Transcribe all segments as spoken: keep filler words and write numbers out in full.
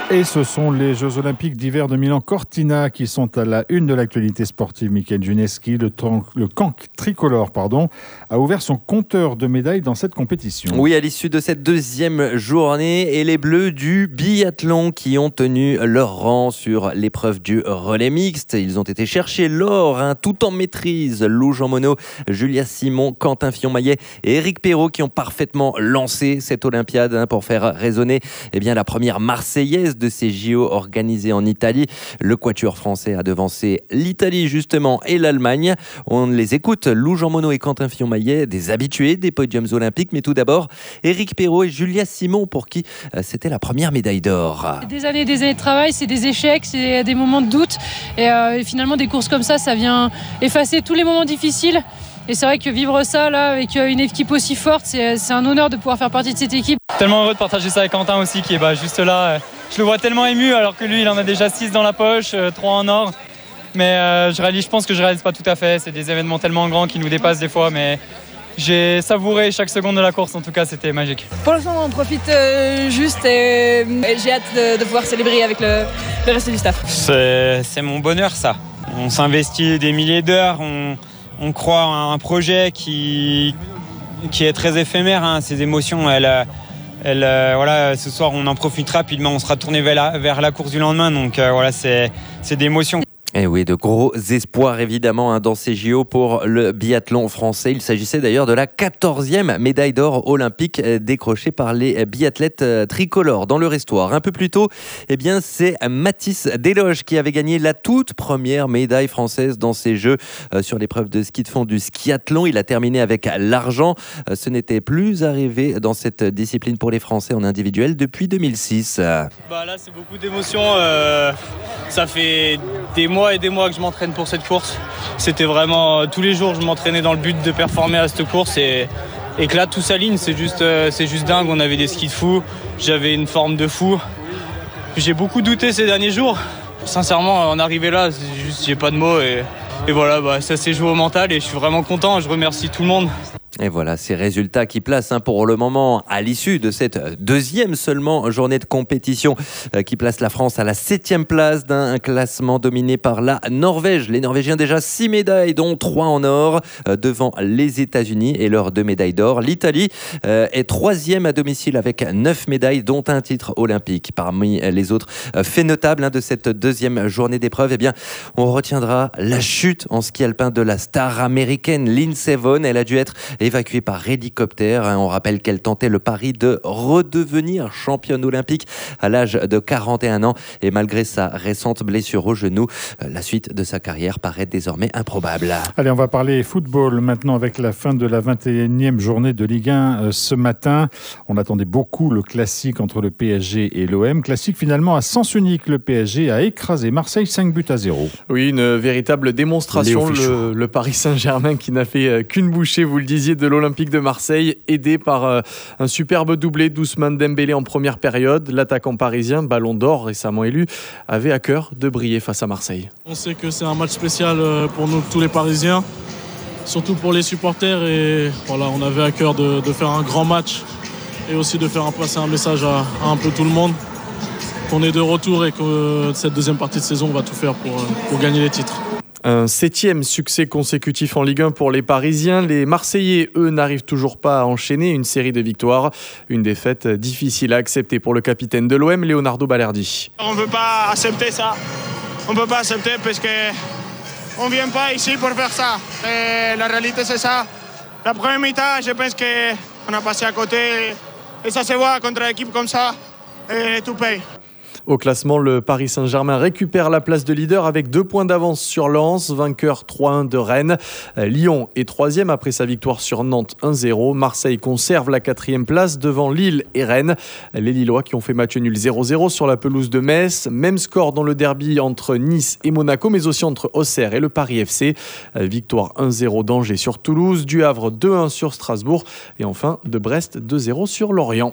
Et ce sont les Jeux Olympiques d'hiver de Milan-Cortina qui sont à la une de l'actualité sportive. Mickaël Juneski, le, tran- le camp tricolore pardon, a ouvert son compteur de médailles dans cette compétition. Oui, à l'issue de cette deuxième journée, et les Bleus du biathlon qui ont tenu leur rang sur l'épreuve du relais mixte. Ils ont été chercher l'or, hein, tout en maîtrise. Lou Jean Monod, Julia Simon, Quentin Fillon-Maillet et Éric Perrault qui ont parfaitement lancé cette Olympiade hein, pour faire résonner eh bien, la première Marseillaise de ces J O organisés en Italie. Le quatuor français a devancé l'Italie justement et l'Allemagne. On les écoute, Lou Jean Monod et Quentin Fillon-Maillet, des habitués des podiums olympiques. Mais tout d'abord, Éric Perrault et Julia Simon pour qui euh, c'était la première médaille d'or. Des années et des années de travail, c'est des échecs, c'est des moments de doute. Et, euh, et finalement, des courses comme ça, ça vient effacer tous les moments difficiles. Et c'est vrai que vivre ça là avec une équipe aussi forte, c'est, c'est un honneur de pouvoir faire partie de cette équipe. Tellement heureux de partager ça avec Quentin aussi qui est bah, juste là. Je le vois tellement ému alors que lui il en a déjà six dans la poche, trois en or. Mais euh, je réalise, je pense que je réalise pas tout à fait. C'est des événements tellement grands qui nous dépassent des fois. Mais j'ai savouré chaque seconde de la course. En tout cas, c'était magique. Pour l'instant, on profite euh, juste et, et j'ai hâte de, de pouvoir célébrer avec le, le reste du staff. C'est, c'est mon bonheur ça. On s'investit des milliers d'heures. On... On croit à un projet qui, qui est très éphémère. Hein. Ces émotions, elles, elles, voilà, ce soir, on en profite rapidement. On sera tourné vers la, vers la course du lendemain. Donc euh, voilà, c'est, c'est d'émotions. Et oui, de gros espoirs évidemment hein, dans ces J O pour le biathlon français. Il s'agissait d'ailleurs de la quatorzième médaille d'or olympique décrochée par les biathlètes tricolores dans leur histoire. Un peu plus tôt, eh bien, c'est Mathis Desloges qui avait gagné la toute première médaille française dans ces Jeux euh, sur l'épreuve de ski de fond du skiathlon. Il a terminé avec l'argent. Euh, ce n'était plus arrivé dans cette discipline pour les Français en individuel depuis deux mille six. Bah là, c'est beaucoup d'émotions. Euh, ça fait des mois et des mois que je m'entraîne pour cette course. C'était vraiment euh, tous les jours je m'entraînais dans le but de performer à cette course et, et que là tout s'aligne, c'est juste, euh, c'est juste dingue. On avait des skis de fou, j'avais une forme de fou. J'ai beaucoup douté ces derniers jours. Sincèrement, en arriver là, c'est juste, j'ai pas de mots et, et voilà, bah, ça s'est joué au mental et je suis vraiment content. Je remercie tout le monde. Et voilà ces résultats qui placent hein, pour le moment, à l'issue de cette deuxième seulement journée de compétition, euh, qui place la France à la septième place d'un classement dominé par la Norvège. Les Norvégiens déjà six médailles, dont trois en or, euh, devant les États-Unis et leurs deux médailles d'or. L'Italie euh, est troisième à domicile avec neuf médailles, dont un titre olympique. Parmi les autres euh, faits notables hein, de cette deuxième journée d'épreuve, eh bien, on retiendra la chute en ski alpin de la star américaine Lindsey Vonn. Elle a dû être évacuée par hélicoptère. On rappelle qu'elle tentait le pari de redevenir championne olympique à l'âge de quarante et un ans. Et malgré sa récente blessure au genou, la suite de sa carrière paraît désormais improbable. Allez, on va parler football maintenant avec la fin de la vingt et unième journée de Ligue un ce matin. On attendait beaucoup le classique entre le P S G et l'O M. Classique finalement à sens unique. Le P S G a écrasé Marseille cinq buts à zéro. Oui, une véritable démonstration. Le, le Paris Saint-Germain qui n'a fait qu'une bouchée, vous le disiez, de l'Olympique de Marseille, aidé par euh, un superbe doublé d'Ousmane Dembélé en première période. L'attaquant parisien, Ballon d'Or récemment élu, avait à cœur de briller face à Marseille. On sait que c'est un match spécial pour nous, tous les Parisiens, surtout pour les supporters. Et voilà, on avait à cœur de, de faire un grand match et aussi de faire passer un message à, à un peu tout le monde qu'on est de retour et que cette deuxième partie de saison, on va tout faire pour, pour gagner les titres. Un septième succès consécutif en Ligue un pour les Parisiens. Les Marseillais, eux, n'arrivent toujours pas à enchaîner une série de victoires. Une défaite difficile à accepter pour le capitaine de l'O M, Leonardo Balerdi. On ne peut pas accepter ça. On ne peut pas accepter parce qu'on ne vient pas ici pour faire ça. Et la réalité, c'est ça. La première mi-temps, je pense qu'on a passé à côté. Et ça se voit contre une équipe comme ça. Et tout paye. Au classement, le Paris Saint-Germain récupère la place de leader avec deux points d'avance sur Lens, vainqueur trois un de Rennes. Lyon est troisième après sa victoire sur Nantes un zéro. Marseille conserve la quatrième place devant Lille et Rennes. Les Lillois qui ont fait match nul zéro zéro sur la pelouse de Metz. Même score dans le derby entre Nice et Monaco, mais aussi entre Auxerre et le Paris F C. Victoire un zéro d'Angers sur Toulouse, du Havre deux un sur Strasbourg et enfin de Brest deux zéro sur Lorient.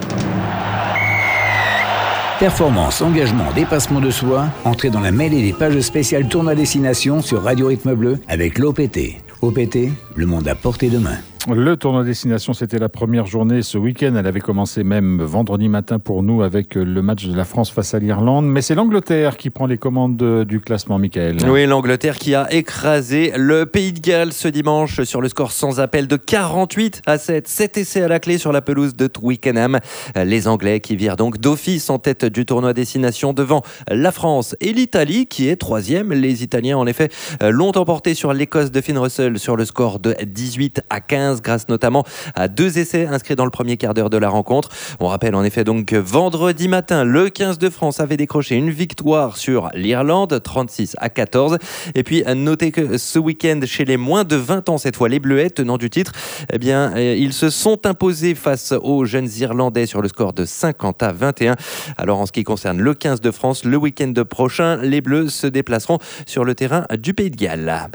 Performance, engagement, dépassement de soi, entrez dans la mêlée des pages spéciales Tournoi Destination sur Radio Rythme Bleu avec l'O P T. O P T, le monde à portée de main. Le tournoi Destination, c'était la première journée ce week-end. Elle avait commencé même vendredi matin pour nous avec le match de la France face à l'Irlande. Mais c'est l'Angleterre qui prend les commandes du classement, Michael. Oui, l'Angleterre qui a écrasé le Pays de Galles ce dimanche sur le score sans appel de quarante-huit à sept. sept essais à la clé sur la pelouse de Twickenham. Les Anglais qui virent donc d'office en tête du tournoi Destination devant la France et l'Italie qui est troisième. Les Italiens, en effet, l'ont emporté sur l'Écosse de Finn Russell sur le score de dix-huit à quinze. Grâce notamment à deux essais inscrits dans le premier quart d'heure de la rencontre. On rappelle en effet donc que vendredi matin, le quinze de France avait décroché une victoire sur l'Irlande, trente-six à quatorze. Et puis notez que ce week-end, chez les moins de vingt ans, cette fois les Bleuets, tenants du titre, eh bien, ils se sont imposés face aux jeunes Irlandais sur le score de cinquante à vingt et un. Alors en ce qui concerne le quinze de France, le week-end prochain, les Bleus se déplaceront sur le terrain du Pays de Galles.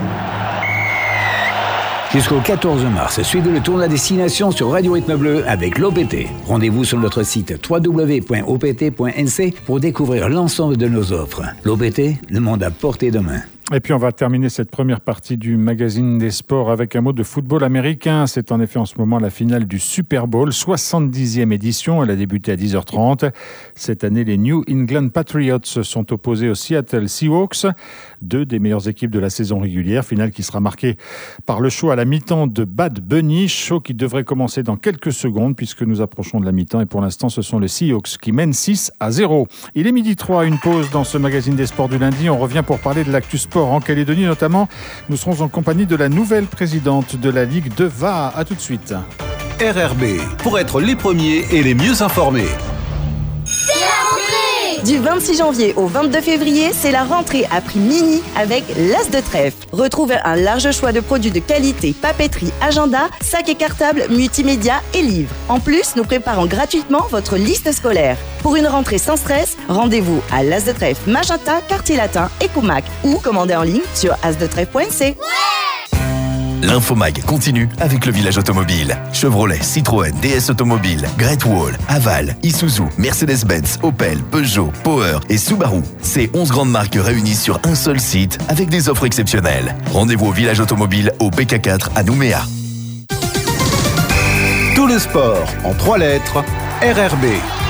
Jusqu'au quatorze mars, suivez le tournoi Destination sur Radio Rythme Bleu avec l'O P T. Rendez-vous sur notre site w w w point o p t point n c pour découvrir l'ensemble de nos offres. L'O P T, le monde à portée de main. Et puis on va terminer cette première partie du magazine des sports avec un mot de football américain. C'est en effet en ce moment la finale du Super Bowl, soixante-dixième édition. Elle a débuté à dix heures trente. Cette année, les New England Patriots sont opposés aux Seattle Seahawks, deux des meilleures équipes de la saison régulière. Finale qui sera marquée par le show à la mi-temps de Bad Bunny, show qui devrait commencer dans quelques secondes puisque nous approchons de la mi-temps et pour l'instant ce sont les Seahawks qui mènent six à zéro. Il est midi trois, une pause dans ce magazine des sports du lundi. On revient pour parler de l'actu sport en Calédonie notamment. Nous serons en compagnie de la nouvelle présidente de la Ligue de V A A. À tout de suite. R R B, pour être les premiers et les mieux informés. C'est la rentrée! Du vingt-six janvier au vingt-deux février, c'est la rentrée à prix mini avec l'As de Trèfle. Retrouvez un large choix de produits de qualité, papeterie, agenda, sacs et cartables, multimédia et livres. En plus, nous préparons gratuitement votre liste scolaire. Pour une rentrée sans stress, rendez-vous à l'As de Trèfle, Magenta, Quartier Latin et Comac ou commandez en ligne sur as de trèfle point n c. Ouais! L'Infomag continue avec le village automobile. Chevrolet, Citroën, D S Automobile, Great Wall, Aval, Isuzu, Mercedes-Benz, Opel, Peugeot, Power et Subaru. Ces onze grandes marques réunies sur un seul site avec des offres exceptionnelles. Rendez-vous au village automobile au B K quatre à Nouméa. Tout le sport en trois lettres, R R B.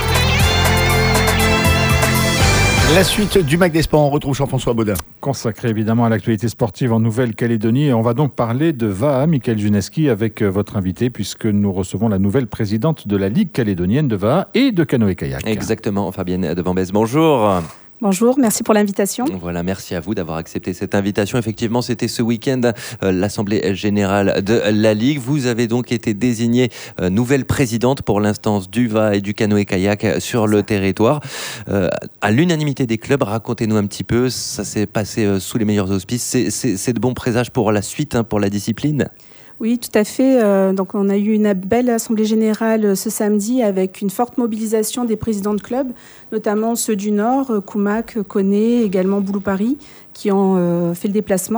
La suite du Mag des Sports, on retrouve Jean-François Baudin. Consacré évidemment à l'actualité sportive en Nouvelle-Calédonie. Et on va donc parler de V A A, Michael Juneski, avec votre invité, puisque nous recevons la nouvelle présidente de la Ligue calédonienne de V A A et de canoë-kayak. Exactement, Fabienne de Vambès, bonjour. Bonjour, merci pour l'invitation. Voilà, merci à vous d'avoir accepté cette invitation. Effectivement, c'était ce week-end euh, l'Assemblée générale de la Ligue. Vous avez donc été désignée euh, nouvelle présidente pour l'instance du V A A et du canoë-kayak sur le territoire. Euh, à l'unanimité des clubs, racontez-nous un petit peu, ça s'est passé euh, sous les meilleurs auspices. C'est, c'est, c'est de bons présages pour la suite, hein, pour la discipline ? Oui, tout à fait. Euh, donc, on a eu une belle assemblée générale ce samedi avec une forte mobilisation des présidents de clubs, notamment ceux du Nord, Comac, Koné, également Boulou-Paris, qui ont euh, fait le déplacement.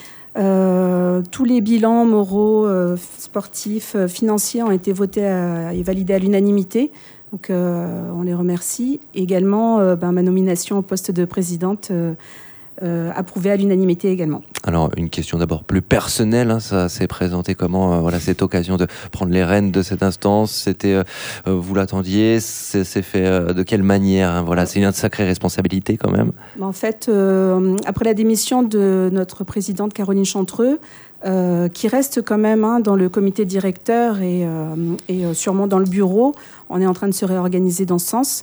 Euh, tous les bilans moraux, euh, sportifs, euh, financiers ont été votés à, et validés à l'unanimité. Donc, euh, on les remercie. Également, euh, ben, ma nomination au poste de présidente euh, Euh, approuvé à l'unanimité également. Alors, une question d'abord plus personnelle, hein, ça s'est présenté comment, euh, voilà, cette occasion de prendre les rênes de cette instance, c'était, euh, vous l'attendiez, c'est, c'est fait euh, de quelle manière, hein, voilà, c'est une sacrée responsabilité quand même. En fait, euh, après la démission de notre présidente Caroline Chantreux, euh, qui reste quand même hein, dans le comité directeur et, euh, et euh, sûrement dans le bureau, on est en train de se réorganiser dans ce sens.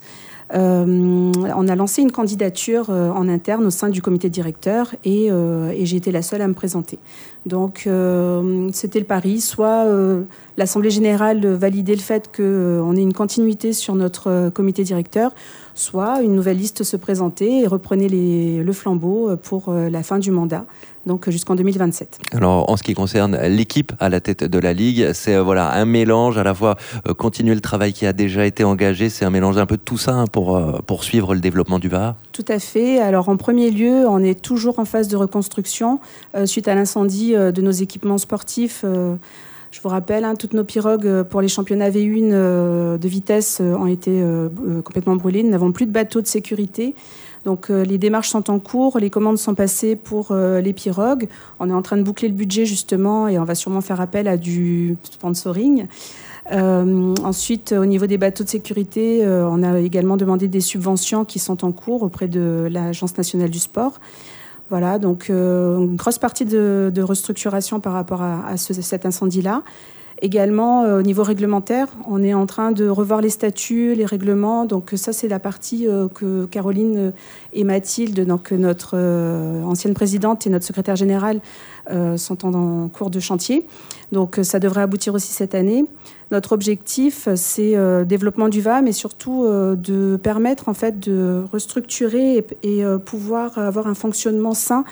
Euh, on a lancé une candidature euh, en interne au sein du comité directeur et, euh, et j'ai été la seule à me présenter. Donc euh, c'était le pari, soit euh, l'Assemblée générale validait le fait qu'on euh, ait une continuité sur notre euh, comité directeur, soit une nouvelle liste se présentait et reprenait les, le flambeau pour euh, la fin du mandat, donc jusqu'en deux mille vingt-sept. Alors en ce qui concerne l'équipe à la tête de la Ligue, c'est euh, voilà, un mélange à la fois euh, continuer le travail qui a déjà été engagé, c'est un mélange un peu de tout ça hein, pour euh, poursuivre le développement du V A A. Tout à fait. Alors en premier lieu, on est toujours en phase de reconstruction euh, suite à l'incendie euh, de nos équipements sportifs. Euh, je vous rappelle, hein, toutes nos pirogues euh, pour les championnats V un euh, de vitesse euh, ont été euh, euh, complètement brûlées. Nous n'avons plus de bateaux de sécurité. Donc euh, les démarches sont en cours, les commandes sont passées pour euh, les pirogues. On est en train de boucler le budget justement et on va sûrement faire appel à du sponsoring. Euh, ensuite, au niveau des bateaux de sécurité, euh, on a également demandé des subventions qui sont en cours auprès de l'Agence nationale du sport. Voilà, donc euh, une grosse partie de, de restructuration par rapport à, à ce, cet incendie-là. Également, euh, au niveau réglementaire, on est en train de revoir les statuts, les règlements. Donc ça, c'est la partie euh, que Caroline et Mathilde, donc notre euh, ancienne présidente et notre secrétaire générale, euh, sont en, en cours de chantier. Donc ça devrait aboutir aussi cette année. Notre objectif, c'est euh, développement du V A, mais surtout euh, de permettre en fait de restructurer et, et euh, pouvoir avoir un fonctionnement sain.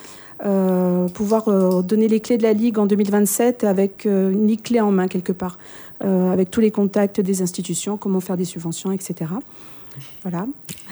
Euh, pouvoir euh, donner les clés de la Ligue en deux mille vingt-sept avec euh, une Ligue clé en main quelque part, euh, avec tous les contacts des institutions, comment faire des subventions, et cetera. Voilà.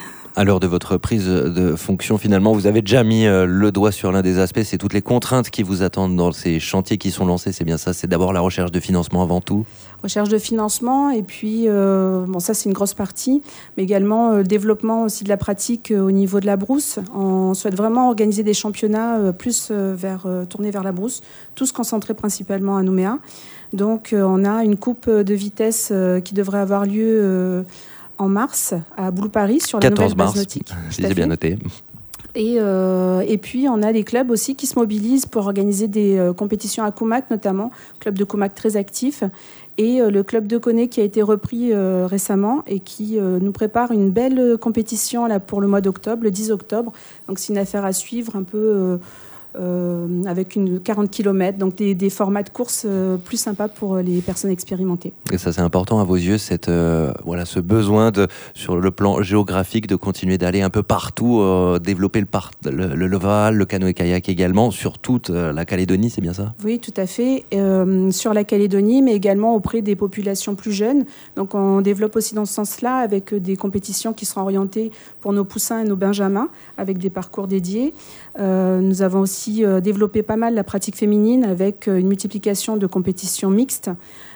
À l'heure de votre prise de fonction, finalement, vous avez déjà mis euh, le doigt sur l'un des aspects, c'est toutes les contraintes qui vous attendent dans ces chantiers qui sont lancés, c'est bien ça, c'est d'abord la recherche de financement avant tout. Recherche de financement et puis, euh, bon ça c'est une grosse partie, mais également euh, le développement aussi de la pratique euh, au niveau de la brousse. On souhaite vraiment organiser des championnats euh, plus euh, vers, euh, tournés vers la brousse, tous concentrés principalement à Nouméa. Donc euh, on a une coupe de vitesse euh, qui devrait avoir lieu euh, en mars à Boulou-Paris sur la nouvelle base nautique. Si c'est bien noté. Et, euh, et puis, on a des clubs aussi qui se mobilisent pour organiser des euh, compétitions à Coumac, notamment, club de Coumac très actif, et euh, le club de Coné qui a été repris euh, récemment et qui euh, nous prépare une belle compétition là, pour le mois d'octobre, le dix octobre. Donc, c'est une affaire à suivre un peu euh, euh, avec une quarante kilomètres, donc des, des formats de course euh, plus sympas pour les personnes expérimentées. Et ça, c'est important à vos yeux, cette, euh, voilà, ce besoin de, sur le plan géographique de continuer d'aller un peu partout, euh, développer le, par, le, le Leval, le canoë-kayak également, sur toute euh, la Calédonie, c'est bien ça ? Oui, tout à fait. Euh, sur la Calédonie, mais également auprès des populations plus jeunes. Donc, on développe aussi dans ce sens-là avec des compétitions qui seront orientées pour nos poussins et nos benjamins, avec des parcours dédiés. Euh, nous avons aussi euh, développé pas mal la pratique féminine avec euh, une multiplication de compétitions mixtes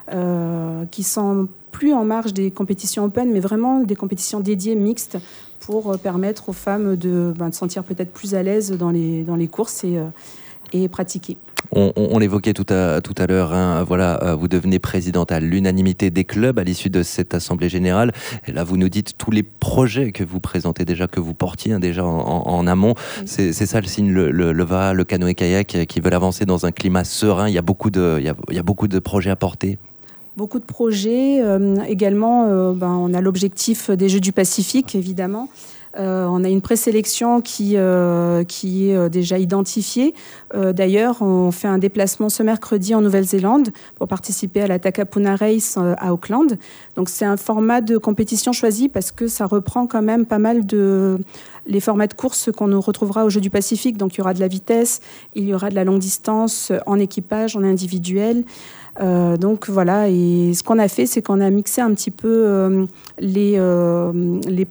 euh, qui sont plus en marge des compétitions open, mais vraiment des compétitions dédiées mixtes pour euh, permettre aux femmes de, ben, de se sentir peut-être plus à l'aise dans les, dans les courses et, euh, et pratiquer. On, on, on l'évoquait tout à, tout à l'heure, hein, voilà, vous devenez présidente à l'unanimité des clubs à l'issue de cette assemblée générale. Et là, vous nous dites tous les projets que vous présentez déjà, que vous portiez hein, déjà en, en, en amont. Oui. C'est, c'est ça le signe, le, le, le V A, le canoë-kayak, qui veulent avancer dans un climat serein. Il y a beaucoup de, il y a, il y a beaucoup de projets à porter. Beaucoup de projets. Euh, également, euh, ben, on a l'objectif des Jeux du Pacifique, évidemment. Euh, on a une présélection qui, euh, qui est déjà identifiée. Euh, d'ailleurs, on fait un déplacement ce mercredi en Nouvelle-Zélande pour participer à la Takapuna Race à Auckland. Donc, c'est un format de compétition choisi parce que ça reprend quand même pas mal de les formats de course qu'on retrouvera aux Jeux du Pacifique. Donc, il y aura de la vitesse, il y aura de la longue distance en équipage, en individuel. Euh, donc voilà, et ce qu'on a fait, c'est qu'on a mixé un petit peu euh, les, euh, les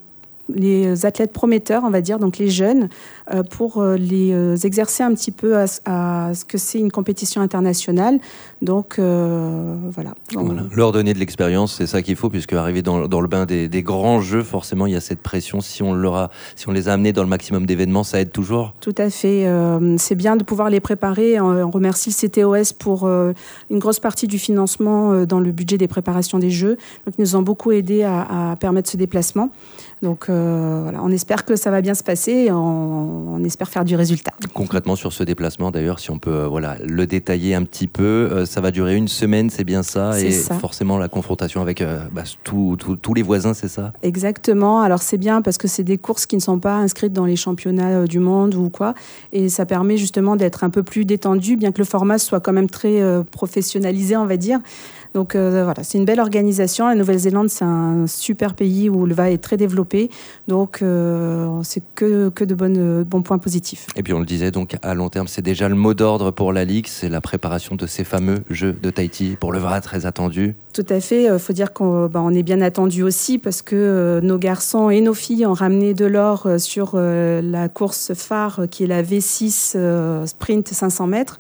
les athlètes prometteurs, on va dire, donc les jeunes, euh, pour euh, les euh, exercer un petit peu à, à ce que c'est une compétition internationale. Donc, euh, voilà. voilà. Leur donner de l'expérience, c'est ça qu'il faut, puisque arriver dans, dans le bain des, des grands jeux, forcément, il y a cette pression. Si on, leur a, si on les a amenés dans le maximum d'événements, ça aide toujours. Tout à fait. Euh, c'est bien de pouvoir les préparer. On, on remercie le C T O S pour euh, une grosse partie du financement euh, dans le budget des préparations des Jeux. Donc, ils nous ont beaucoup aidés à, à permettre ce déplacement. Donc euh, voilà, on espère que ça va bien se passer et on, on espère faire du résultat. Concrètement sur ce déplacement d'ailleurs, si on peut euh, voilà, le détailler un petit peu, euh, ça va durer une semaine, c'est bien ça, c'est et ça. Forcément la confrontation avec euh, bah, tous tout, tout les voisins, c'est ça ? Exactement, alors c'est bien parce que c'est des courses qui ne sont pas inscrites dans les championnats euh, du monde ou quoi, et ça permet justement d'être un peu plus détendu, bien que le format soit quand même très euh, professionnalisé, on va dire. Donc euh, voilà, c'est une belle organisation. La Nouvelle-Zélande, c'est un super pays où le V A est très développé. Donc euh, c'est que, que de bonnes, bons points positifs. Et puis on le disait, donc à long terme, c'est déjà le mot d'ordre pour la Ligue, c'est la préparation de ces fameux Jeux de Tahiti pour le V A, très attendu. Tout à fait. Il faut dire qu'on bah, on est bien attendu aussi parce que euh, nos garçons et nos filles ont ramené de l'or euh, sur euh, la course phare euh, qui est la V six euh, Sprint cinq cents mètres.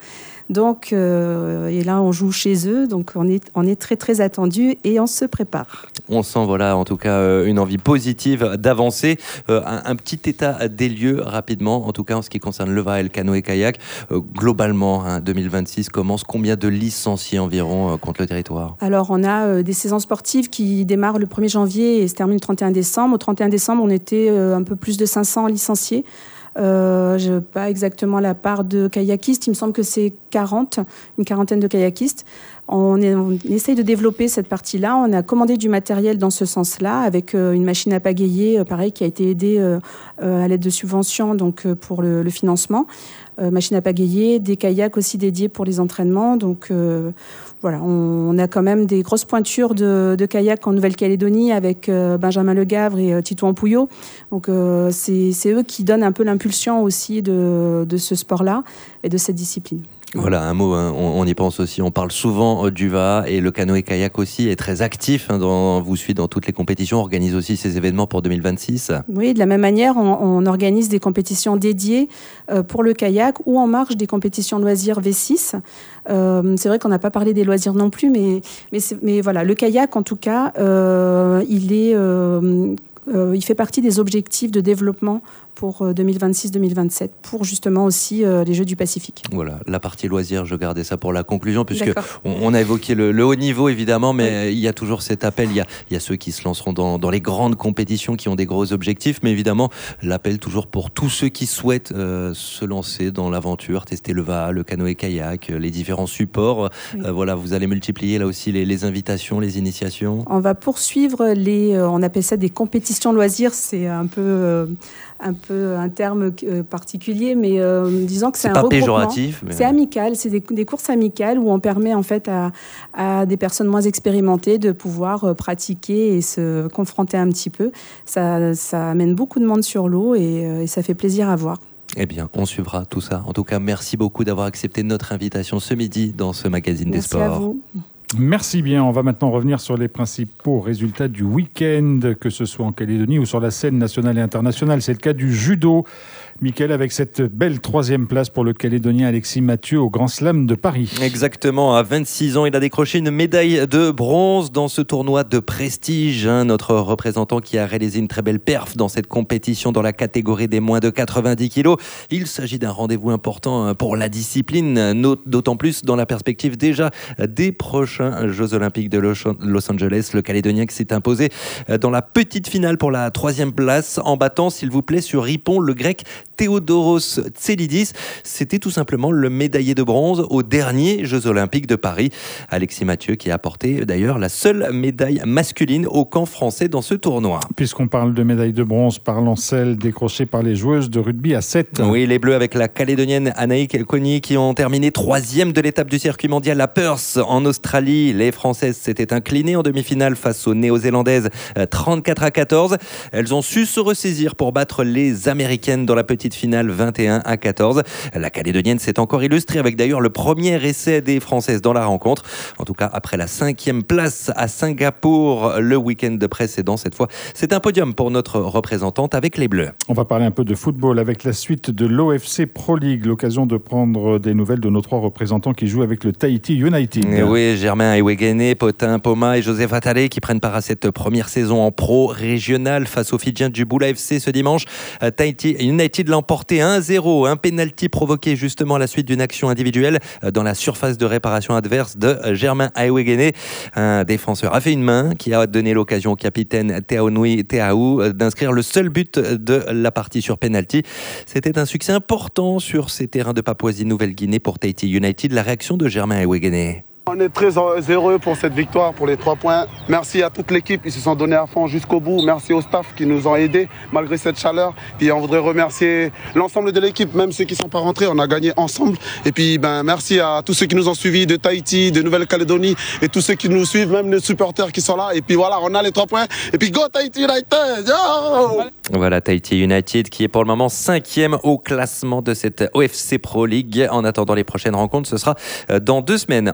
Donc, euh, et là, on joue chez eux, donc on est, on est très très attendu et on se prépare. On sent, voilà, en tout cas, euh, une envie positive d'avancer. Euh, un, un petit état des lieux rapidement, en tout cas en ce qui concerne le V A et le canoë-kayak. Euh, globalement, hein, deux mille vingt-six commence. Combien de licenciés environ euh, contre le territoire ? Alors, on a euh, des saisons sportives qui démarrent le premier janvier et se terminent le trente et un décembre. Au trente et un décembre, on était euh, un peu plus de cinq cents licenciés. Euh, je n'ai pas exactement la part de kayakistes, il me semble que c'est quarante, une quarantaine de kayakistes. On, est, on essaye de développer cette partie-là. On a commandé du matériel dans ce sens-là, avec euh, une machine à pagayer, euh, pareil, qui a été aidée euh, euh, à l'aide de subventions donc, euh, pour le, le financement. Euh, machine à pagayer, des kayaks aussi dédiés pour les entraînements. Donc euh, voilà, on, on a quand même des grosses pointures de, de kayak en Nouvelle-Calédonie avec euh, Benjamin Legavre et euh, Titouan Pouillot. Donc euh, c'est, c'est eux qui donnent un peu l'impulsion aussi de, de ce sport-là et de cette discipline. Voilà, un mot, hein, on, on y pense aussi. On parle souvent du V A et le canoë-kayak aussi est très actif. Hein, dans, vous suit dans toutes les compétitions, organise aussi ces événements pour deux mille vingt-six. Oui, de la même manière, on, on organise des compétitions dédiées euh, pour le kayak ou en marge des compétitions loisirs V six. Euh, c'est vrai qu'on n'a pas parlé des loisirs non plus, mais, mais, c'est, mais voilà, le kayak en tout cas, euh, il est... Euh, Euh, il fait partie des objectifs de développement pour deux mille vingt-six deux mille vingt-sept, pour justement aussi euh, les Jeux du Pacifique. Voilà, la partie loisirs, je gardais ça pour la conclusion, puisque on, on a évoqué le, le haut niveau, évidemment, mais oui. Il y a toujours cet appel, il y a, il y a ceux qui se lanceront dans, dans les grandes compétitions, qui ont des gros objectifs, mais évidemment, l'appel toujours pour tous ceux qui souhaitent euh, se lancer dans l'aventure, tester le V A, le canoë-kayak, les différents supports. Oui. Euh, voilà, vous allez multiplier là aussi les, les invitations, les initiations. On va poursuivre les, euh, on appelle ça des compétitions loisirs, c'est un peu... Euh, un peu un terme euh, particulier, mais euh, disons que c'est, c'est un regroupement. Péjoratif, mais... C'est amical, c'est des, des courses amicales où on permet en fait à, à des personnes moins expérimentées de pouvoir euh, pratiquer et se confronter un petit peu. Ça, ça amène beaucoup de monde sur l'eau et, euh, et ça fait plaisir à voir. Eh bien, on suivra tout ça. En tout cas, merci beaucoup d'avoir accepté notre invitation ce midi dans ce magazine merci des sports. Merci à vous. Merci bien. On va maintenant revenir sur les principaux résultats du week-end, que ce soit en Calédonie ou sur la scène nationale et internationale. C'est le cas du judo. Mickaël, avec cette belle troisième place pour le Calédonien Alexis Mathieu au Grand Slam de Paris. Exactement. À vingt-six ans, il a décroché une médaille de bronze dans ce tournoi de prestige. Hein, notre représentant qui a réalisé une très belle perf dans cette compétition dans la catégorie des moins de quatre-vingt-dix kilos. Il s'agit d'un rendez-vous important pour la discipline, d'autant plus dans la perspective déjà des prochains Jeux Olympiques de Los Angeles. Le Calédonien qui s'est imposé dans la petite finale pour la troisième place en battant, s'il vous plaît, sur Ripon, le grec Theodoros Tselidis. C'était tout simplement le médaillé de bronze aux derniers Jeux Olympiques de Paris. Alexis Mathieu qui a apporté d'ailleurs la seule médaille masculine au camp français dans ce tournoi. Puisqu'on parle de médaille de bronze, parlons celle décrochée par les joueuses de rugby à sept. Oui, les Bleus avec la Calédonienne Anaïk Kony qui ont terminé troisième de l'étape du circuit mondial à Perth en Australie. Les Françaises s'étaient inclinées en demi-finale face aux Néo-Zélandaises trente-quatre à quatorze. Elles ont su se ressaisir pour battre les Américaines dans la petite finale vingt et un à quatorze. La Calédonienne s'est encore illustrée avec d'ailleurs le premier essai des Françaises dans la rencontre. En tout cas, après la cinquième place à Singapour le week-end précédent, cette fois, c'est un podium pour notre représentante avec les Bleus. On va parler un peu de football avec la suite de l'O F C Pro League. L'occasion de prendre des nouvelles de nos trois représentants qui jouent avec le Tahiti United. Et oui, Germain Aiwegene, Potin Poma et Joseph Attalé qui prennent part à cette première saison en pro régional face aux Fidjiens du Bula F C ce dimanche. Tahiti United l'a emporté un zéro, un pénalty provoqué justement à la suite d'une action individuelle dans la surface de réparation adverse de Germain Aiwegene. Un défenseur a fait une main qui a donné l'occasion au capitaine Teaonui Teaou d'inscrire le seul but de la partie sur pénalty. C'était un succès important sur ces terrains de Papouasie-Nouvelle-Guinée pour Tahiti United. La réaction de Germain Aiwegene. On est très heureux pour cette victoire, pour les trois points. Merci à toute l'équipe, ils se sont donnés à fond jusqu'au bout. Merci au staff qui nous ont aidés malgré cette chaleur. Puis on voudrait remercier l'ensemble de l'équipe, même ceux qui ne sont pas rentrés, on a gagné ensemble. Et puis ben, merci à tous ceux qui nous ont suivis de Tahiti, de Nouvelle-Calédonie et tous ceux qui nous suivent, même les supporters qui sont là. Et puis voilà, on a les trois points. Et puis go Tahiti United! Yo voilà, Tahiti United qui est pour le moment cinquième au classement de cette O F C Pro League. En attendant les prochaines rencontres, ce sera dans deux semaines en Australie.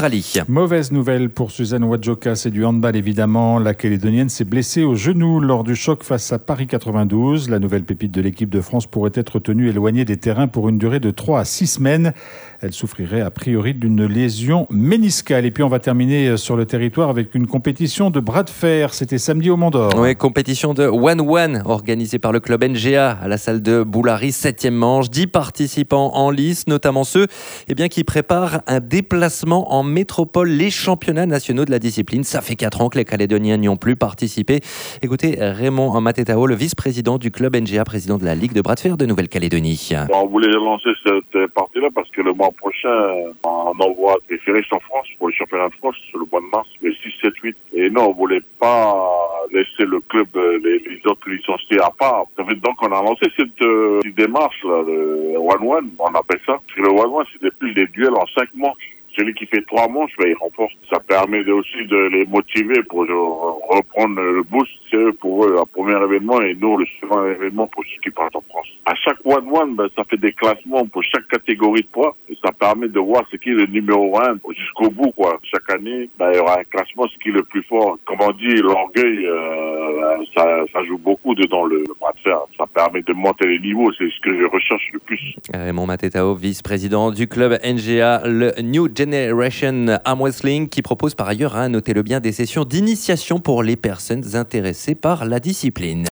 l'Australie. Mauvaise nouvelle pour Suzanne Wadjoka, c'est du handball évidemment. La Calédonienne s'est blessée au genou lors du choc face à Paris quatre-vingt-douze. La nouvelle pépite de l'équipe de France pourrait être tenue éloignée des terrains pour une durée de trois à six semaines. Elle souffrirait a priori d'une lésion méniscale. Et puis on va terminer sur le territoire avec une compétition de bras de fer. C'était samedi au Mont d'Or. Oui, compétition de one-one organisée par le club N G A à la salle de Boulary, septième manche. Dix participants en lice, notamment ceux eh bien, qui préparent un déplacement en métropole, les championnats nationaux de la discipline. Ça fait quatre ans que les Calédoniens n'y ont plus participé. Écoutez Raymond Matetao, le vice-président du club N G A, président de la Ligue de bras de fer de Nouvelle-Calédonie. On voulait lancer cette partie-là parce que le mois prochain, on envoie des fédérations en France pour le championnat de France sur le mois de mars, le six, sept, huit. Et non, on voulait pas laisser le club, les, les autres licenciés à part. Donc on a lancé cette euh, démarche, là, le one-one, on appelle ça. Parce que le one-one, c'est depuis des duels en cinq manches. Celui qui fait trois manches, ben, il remporte. Ça permet aussi de les motiver pour reprendre le boost. C'est eux pour eux, le premier événement, et nous, le second événement pour ceux qui partent en France. À chaque one-one, ben, ça fait des classements pour chaque catégorie de poids. Et ça permet de voir ce qui est le numéro un jusqu'au bout, quoi. Chaque année, ben, il y aura un classement, ce qui est le plus fort. Comme on dit, l'orgueil, euh, ça, ça joue beaucoup dedans le, le bras de fer. Ça permet de monter les niveaux. C'est ce que je recherche le plus. Raymond Matetao, vice-président du club N G A, le New Generation Arm Wrestling, qui propose par ailleurs, hein, notez-le bien, des sessions d'initiation pour les personnes intéressées par la discipline.